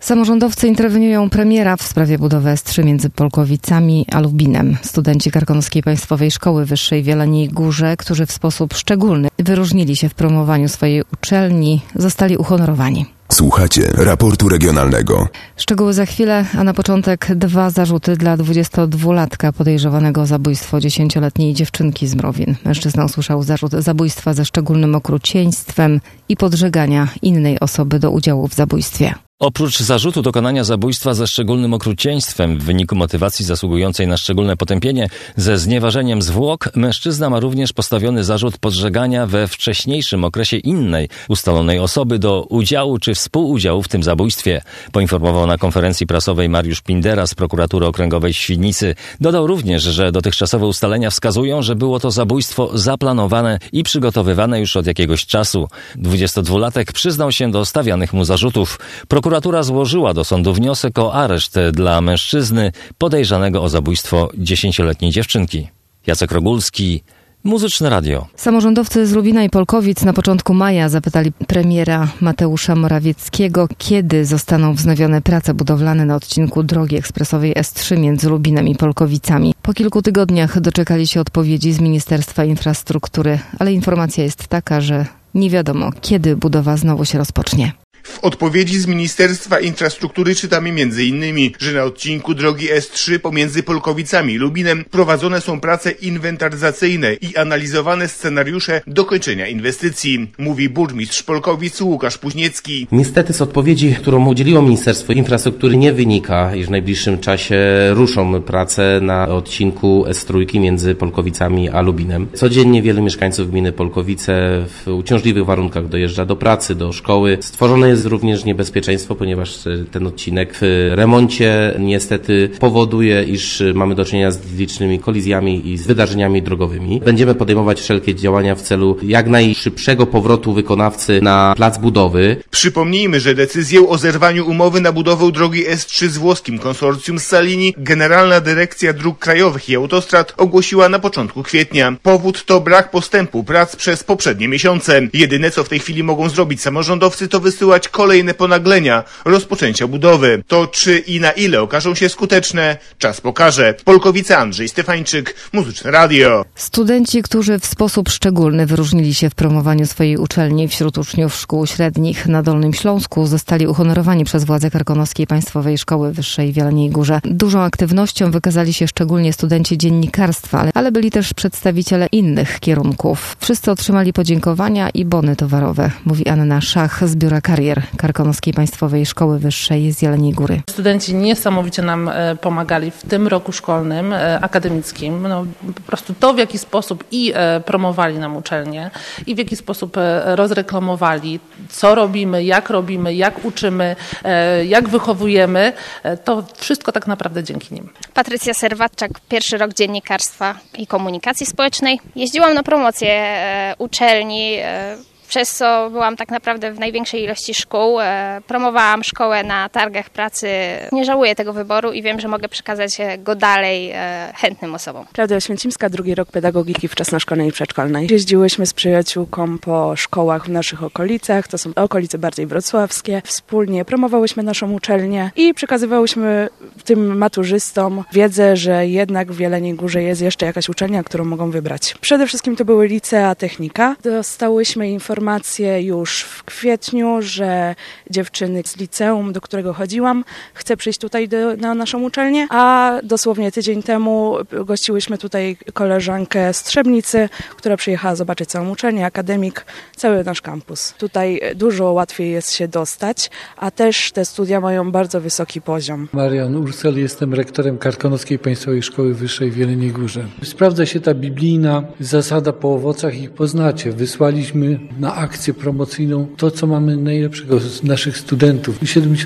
Samorządowcy interweniują premiera w sprawie budowy S3 między Polkowicami a Lubinem. Studenci Karkonoskiej Państwowej Szkoły Wyższej w Jeleniej Górze, którzy w sposób szczególny wyróżnili się w promowaniu swojej uczelni, zostali uhonorowani. Słuchacie raportu regionalnego. Szczegóły za chwilę, a na początek 2 zarzuty dla 22-latka podejrzewanego o zabójstwo 10-letniej dziewczynki z Mrowin. Mężczyzna usłyszał zarzut zabójstwa ze szczególnym okrucieństwem i podżegania innej osoby do udziału w zabójstwie. Oprócz zarzutu dokonania zabójstwa ze szczególnym okrucieństwem w wyniku motywacji zasługującej na szczególne potępienie ze znieważeniem zwłok, mężczyzna ma również postawiony zarzut podżegania we wcześniejszym okresie innej ustalonej osoby do udziału czy współudziału w tym zabójstwie. Poinformował na konferencji prasowej Mariusz Pindera z Prokuratury Okręgowej w Świdnicy. Dodał również, że dotychczasowe ustalenia wskazują, że było to zabójstwo zaplanowane i przygotowywane już od jakiegoś czasu. 22-latek przyznał się do stawianych mu zarzutów. Prokuratura złożyła do sądu wniosek o areszt dla mężczyzny podejrzanego o zabójstwo 10-letniej dziewczynki. Jacek Rogulski, Muzyczne Radio. Samorządowcy z Lubina i Polkowic na początku maja zapytali premiera Mateusza Morawieckiego, kiedy zostaną wznowione prace budowlane na odcinku drogi ekspresowej S3 między Lubinem i Polkowicami. Po kilku tygodniach doczekali się odpowiedzi z Ministerstwa Infrastruktury, ale informacja jest taka, że nie wiadomo, kiedy budowa znowu się rozpocznie. W odpowiedzi z Ministerstwa Infrastruktury czytamy m.in., że na odcinku drogi S3 pomiędzy Polkowicami i Lubinem prowadzone są prace inwentaryzacyjne i analizowane scenariusze dokończenia inwestycji, mówi burmistrz Polkowic Łukasz Puźniecki. Niestety z odpowiedzi, którą udzieliło Ministerstwo Infrastruktury, nie wynika, iż w najbliższym czasie ruszą prace na odcinku S3 między Polkowicami a Lubinem. Codziennie wielu mieszkańców gminy Polkowice w uciążliwych warunkach dojeżdża do pracy, do szkoły. Stworzone jest również niebezpieczeństwo, ponieważ ten odcinek w remoncie niestety powoduje, iż mamy do czynienia z licznymi kolizjami i z wydarzeniami drogowymi. Będziemy podejmować wszelkie działania w celu jak najszybszego powrotu wykonawcy na plac budowy. Przypomnijmy, że decyzję o zerwaniu umowy na budowę drogi S3 z włoskim konsorcjum Salini Generalna Dyrekcja Dróg Krajowych i Autostrad ogłosiła na początku kwietnia. Powód to brak postępu prac przez poprzednie miesiące. Jedyne, co w tej chwili mogą zrobić samorządowcy, to wysyłać kolejne ponaglenia rozpoczęcia budowy. To czy i na ile okażą się skuteczne, czas pokaże. Polkowice, Andrzej Stefańczyk, Muzyczne Radio. Studenci, którzy w sposób szczególny wyróżnili się w promowaniu swojej uczelni wśród uczniów szkół średnich na Dolnym Śląsku, zostali uhonorowani przez władze Karkonoskiej Państwowej Szkoły Wyższej w Jeleniej Górze. Dużą aktywnością wykazali się szczególnie studenci dziennikarstwa, ale byli też przedstawiciele innych kierunków. Wszyscy otrzymali podziękowania i bony towarowe, mówi Anna Szach z Biura Karier Karkonoskiej Państwowej Szkoły Wyższej z Jeleniej Góry. Studenci niesamowicie nam pomagali w tym roku szkolnym, akademickim. Po prostu to, w jaki sposób promowali nam uczelnię i w jaki sposób rozreklamowali, co robimy, jak uczymy, jak wychowujemy, to wszystko tak naprawdę dzięki nim. Patrycja Serwatczak, pierwszy rok dziennikarstwa i komunikacji społecznej. Jeździłam na promocję uczelni, przez co byłam tak naprawdę w największej ilości szkół. Promowałam szkołę na targach pracy. Nie żałuję tego wyboru i wiem, że mogę przekazać go dalej chętnym osobom. Klaudia Święcimska, drugi rok pedagogiki wczesnoszkolnej i przedszkolnej. Jeździłyśmy z przyjaciółką po szkołach w naszych okolicach, to są okolice bardziej wrocławskie. Wspólnie promowałyśmy naszą uczelnię i przekazywałyśmy tym maturzystom wiedzę, że jednak w Jeleniej Górze jest jeszcze jakaś uczelnia, którą mogą wybrać. Przede wszystkim to były licea, technika. Dostałyśmy informacje już w kwietniu, że dziewczyny z liceum, do którego chodziłam, chce przyjść tutaj na naszą uczelnię, a dosłownie tydzień temu gościłyśmy tutaj koleżankę z Trzebnicy, która przyjechała zobaczyć całą uczelnię, akademik, cały nasz kampus. Tutaj dużo łatwiej jest się dostać, a też te studia mają bardzo wysoki poziom. Marian Ursel, jestem rektorem Karkonoskiej Państwowej Szkoły Wyższej w Jeleniej Górze. Sprawdza się ta biblijna zasada po owocach ich poznacie. Wysłaliśmy na akcję promocyjną to, co mamy najlepszego z naszych studentów.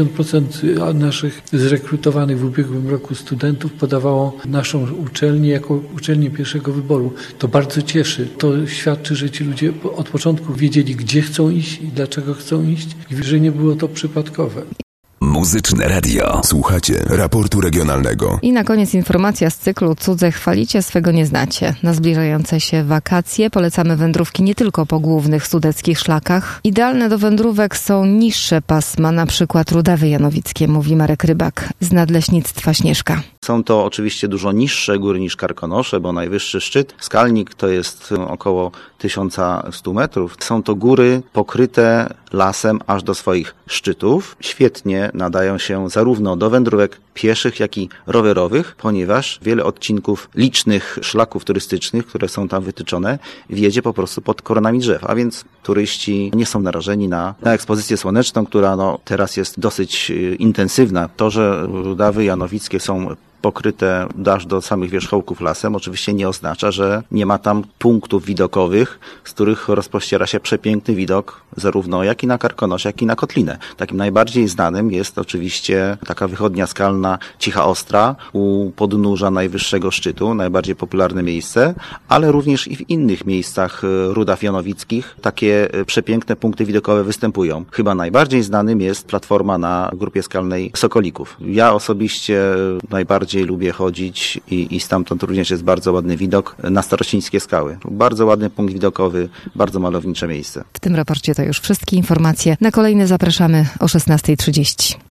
70% naszych zrekrutowanych w ubiegłym roku studentów podawało naszą uczelnię jako uczelnię pierwszego wyboru. To bardzo cieszy. To świadczy, że ci ludzie od początku wiedzieli, gdzie chcą iść i dlaczego chcą iść i że nie było to przypadkowe. Muzyczne radio. Słuchacie raportu regionalnego. I na koniec informacja z cyklu Cudze chwalicie, swego nie znacie. Na zbliżające się wakacje polecamy wędrówki nie tylko po głównych sudeckich szlakach. Idealne do wędrówek są niższe pasma, na przykład Rudawy Janowickie, mówi Marek Rybak z Nadleśnictwa Śnieżka. Są to oczywiście dużo niższe góry niż Karkonosze, bo najwyższy szczyt, Skalnik, to jest około 1100 metrów. Są to góry pokryte lasem aż do swoich szczytów. Świetnie nadają się zarówno do wędrówek pieszych, jak i rowerowych, ponieważ wiele odcinków licznych szlaków turystycznych, które są tam wytyczone, wiedzie po prostu pod koronami drzew, a więc turyści nie są narażeni na ekspozycję słoneczną, która teraz jest dosyć intensywna. To, że Rudawy Janowickie są pokryte aż do samych wierzchołków lasem, oczywiście nie oznacza, że nie ma tam punktów widokowych, z których rozpościera się przepiękny widok zarówno jak i na Karkonosze, jak i na Kotlinę. Takim najbardziej znanym jest oczywiście taka wychodnia skalna Cicha Ostra u podnóża najwyższego szczytu, najbardziej popularne miejsce, ale również i w innych miejscach Rudaw Janowickich takie przepiękne punkty widokowe występują. Chyba najbardziej znanym jest platforma na grupie skalnej Sokolików. Ja osobiście najbardziej lubię chodzić i stamtąd również jest bardzo ładny widok na Starocińskie Skały. Bardzo ładny punkt widokowy, bardzo malownicze miejsce. W tym raporcie to już wszystkie informacje. Na kolejne zapraszamy o 16:30.